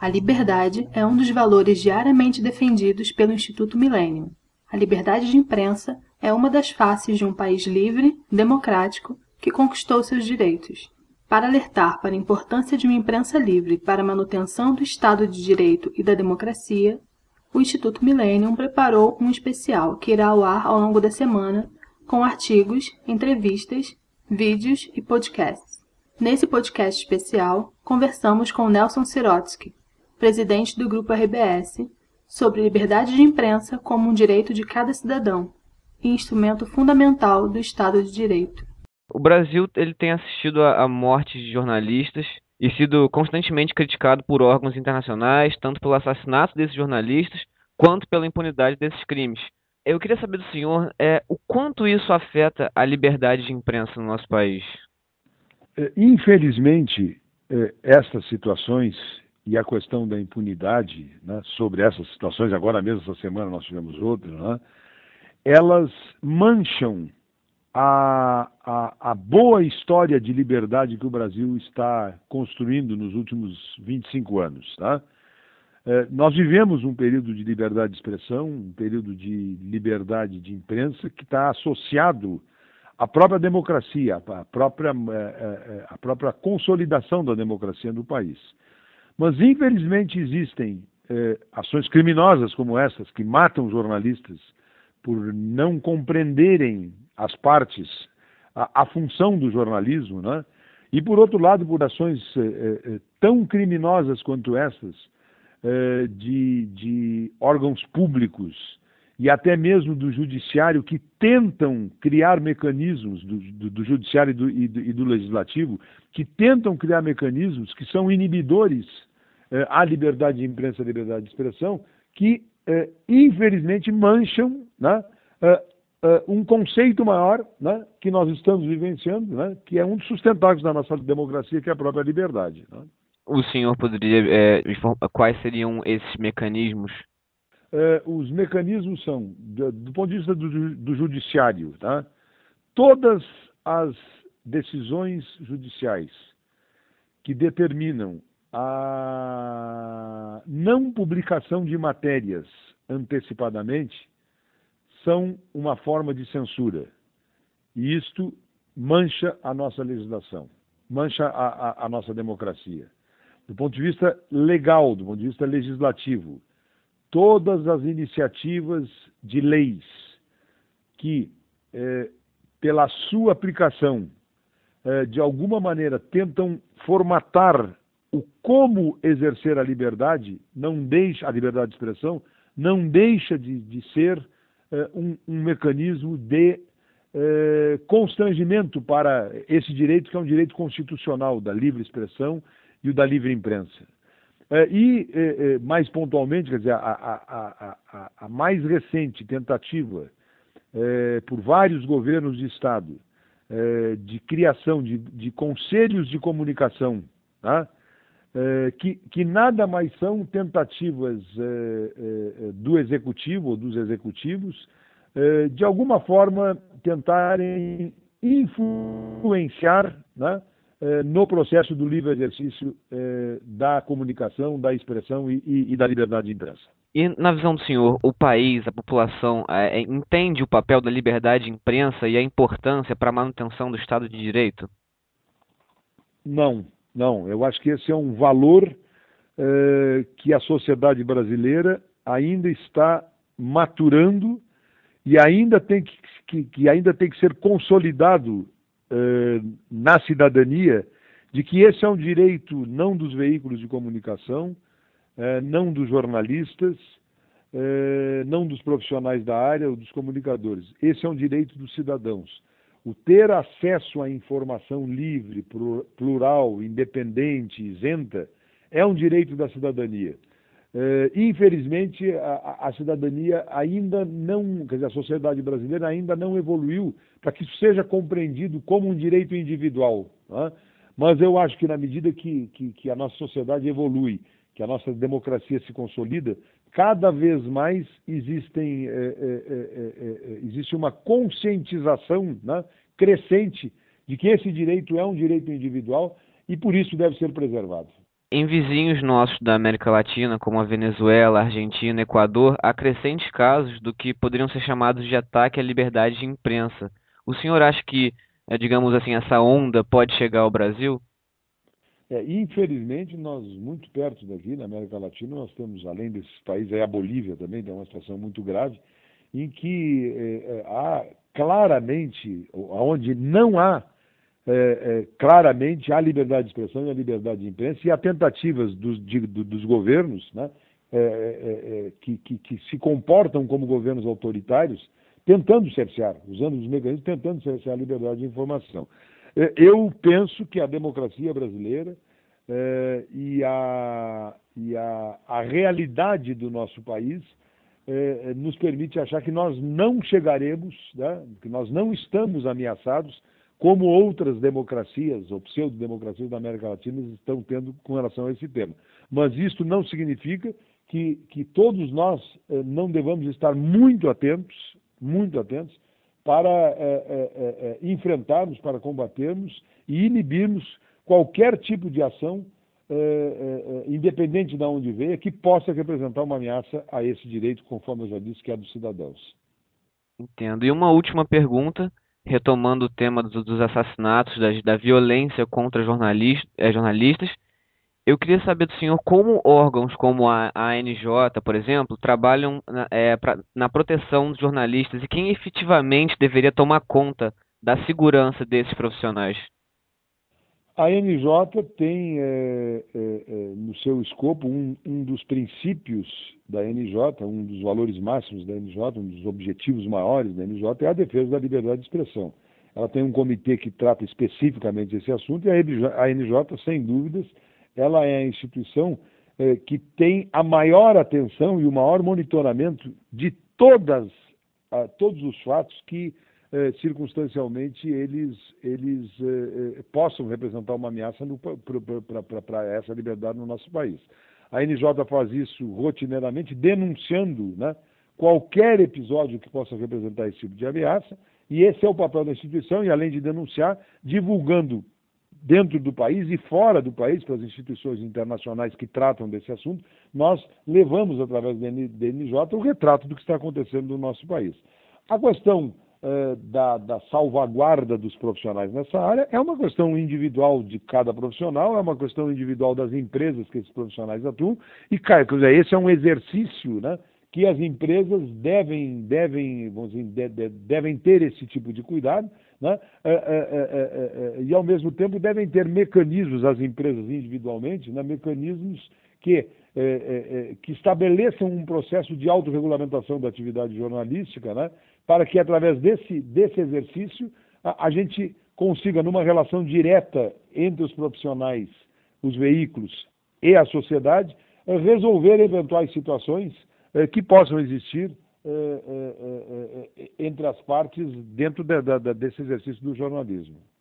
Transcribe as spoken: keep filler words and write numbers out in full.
A liberdade é um dos valores diariamente defendidos pelo Instituto Millennium. A liberdade de imprensa é uma das faces de um país livre, democrático, que conquistou seus direitos. Para alertar para a importância de uma imprensa livre para a manutenção do Estado de Direito e da democracia, o Instituto Millennium preparou um especial que irá ao ar ao longo da semana, com artigos, entrevistas, vídeos e podcasts. Nesse podcast especial, conversamos com Nelson Sirotsky, presidente do Grupo R B S, sobre liberdade de imprensa como um direito de cada cidadão e instrumento fundamental do Estado de Direito. O Brasil ele tem assistido a, a mortes de jornalistas e sido constantemente criticado por órgãos internacionais, tanto pelo assassinato desses jornalistas, quanto pela impunidade desses crimes. Eu queria saber do senhor é, o quanto isso afeta a liberdade de imprensa no nosso país. Infelizmente, essas situações e a questão da impunidade, né, sobre essas situações, agora mesmo essa semana nós tivemos outras, né, elas mancham a, a, a boa história de liberdade que o Brasil está construindo nos últimos vinte e cinco anos. Tá? É, nós vivemos um período de liberdade de expressão, um período de liberdade de imprensa que está associado à própria democracia, à própria, à própria consolidação da democracia no país. Mas, infelizmente, existem eh, ações criminosas como essas, que matam jornalistas por não compreenderem as partes, a, a função do jornalismo, né? E, por outro lado, por ações eh, eh, tão criminosas quanto essas, eh, de, de órgãos públicos e até mesmo do judiciário, que tentam criar mecanismos, do, do, do judiciário e do, e, do, e do legislativo, que tentam criar mecanismos que são inibidores eh, à liberdade de imprensa e à liberdade de expressão, que, eh, infelizmente, mancham, né, eh, eh, um conceito maior, né, que nós estamos vivenciando, né, que é um dos sustentáculos da nossa democracia, que é a própria liberdade. Né? O senhor poderia é, informar quais seriam esses mecanismos? Uh, os mecanismos são, do, do ponto de vista do, do judiciário, tá? Todas as decisões judiciais que determinam a não publicação de matérias antecipadamente são uma forma de censura. E isto mancha a nossa legislação, mancha a, a, a nossa democracia. Do ponto de vista legal, do ponto de vista legislativo, todas as iniciativas de leis que, eh, pela sua aplicação, eh, de alguma maneira tentam formatar o como exercer a liberdade, não deixa, a liberdade de expressão, não deixa de, de ser eh, um, um mecanismo de eh, constrangimento para esse direito, que é um direito constitucional da livre expressão e o da livre imprensa. E, mais pontualmente, quer dizer, a, a, a, a mais recente tentativa é, por vários governos de Estado é, de criação de, de conselhos de comunicação, tá? é, que, que nada mais são tentativas é, é, do Executivo ou dos executivos é, de alguma forma tentarem influenciar, né, no processo do livre exercício eh, da comunicação, da expressão e, e, e da liberdade de imprensa. E, na visão do senhor, o país, a população, eh, entende o papel da liberdade de imprensa e a importância para a manutenção do Estado de Direito? Não, não. Eu acho que esse é um valor eh, que a sociedade brasileira ainda está maturando e ainda tem que, que, que ainda tem que ser consolidado na cidadania, de que esse é um direito não dos veículos de comunicação, não dos jornalistas, não dos profissionais da área ou dos comunicadores. Esse é um direito dos cidadãos. O ter acesso à informação livre, plural, independente, isenta, é um direito da cidadania. Uh, infelizmente, a, a cidadania ainda não, quer dizer, a sociedade brasileira ainda não evoluiu para que isso seja compreendido como um direito individual. Né? Mas eu acho que na medida que, que, que a nossa sociedade evolui, que a nossa democracia se consolida, cada vez mais existem, é, é, é, é, existe uma conscientização, né, crescente de que esse direito é um direito individual e por isso deve ser preservado. Em vizinhos nossos da América Latina, como a Venezuela, Argentina, Equador, há crescentes casos do que poderiam ser chamados de ataque à liberdade de imprensa. O senhor acha que, eh, digamos assim, essa onda pode chegar ao Brasil? É, infelizmente, nós, muito perto daqui, na América Latina, nós temos, além desses países, aí a Bolívia também tem uma situação muito grave, em que eh, há claramente, onde não há É, é, claramente a liberdade de expressão e a liberdade de imprensa e há tentativas dos, de, dos governos, né, é, é, é, que, que, que se comportam como governos autoritários, tentando cercear, usando os mecanismos, tentando cercear a liberdade de informação. É, eu penso que a democracia brasileira é, e, a, e a, a realidade do nosso país é, nos permite achar que nós não chegaremos, né, que nós não estamos ameaçados como outras democracias, ou pseudo-democracias da América Latina estão tendo com relação a esse tema. Mas isso não significa que, que todos nós eh, não devamos estar muito atentos, muito atentos, para eh, eh, eh, enfrentarmos, para combatermos e inibirmos qualquer tipo de ação, eh, eh, independente de onde venha, que possa representar uma ameaça a esse direito, conforme eu já disse, que é dos cidadãos. Entendo. E uma última pergunta, retomando o tema do- dos assassinatos, das- da violência contra jornalis- eh, jornalistas, eu queria saber do senhor como órgãos como a a ANJ, por exemplo, trabalham na, eh, pra- na proteção dos jornalistas e quem efetivamente deveria tomar conta da segurança desses profissionais. A N J tem é, é, é, no seu escopo um, um dos princípios da N J, um dos valores máximos da N J, um dos objetivos maiores da N J é a defesa da liberdade de expressão. Ela tem um comitê que trata especificamente esse assunto e a N J, a N J, sem dúvidas, ela é a instituição é, que tem a maior atenção e o maior monitoramento de todas, a, todos os fatos que Eh, circunstancialmente eles, eles eh, eh, possam representar uma ameaça para essa liberdade no nosso país. A N J faz isso rotineiramente, denunciando, né, qualquer episódio que possa representar esse tipo de ameaça, e esse é o papel da instituição, e além de denunciar, divulgando dentro do país e fora do país, para as instituições internacionais que tratam desse assunto, nós levamos, através da N J, o retrato do que está acontecendo no nosso país. A questão Da, da salvaguarda dos profissionais nessa área é uma questão individual de cada profissional, é uma questão individual das empresas que esses profissionais atuam, e quer dizer, esse é um exercício, né, que as empresas devem, devem, vamos dizer, de, de, devem ter esse tipo de cuidado, né, é, é, é, é, e ao mesmo tempo devem ter mecanismos, as empresas individualmente, né, mecanismos que, é, é, que estabeleçam um processo de autorregulamentação da atividade jornalística, né, para que, através desse, desse exercício, a, a gente consiga, numa relação direta entre os profissionais, os veículos e a sociedade, resolver eventuais situações eh, que possam existir eh, eh, eh, entre as partes dentro de, de, desse exercício do jornalismo.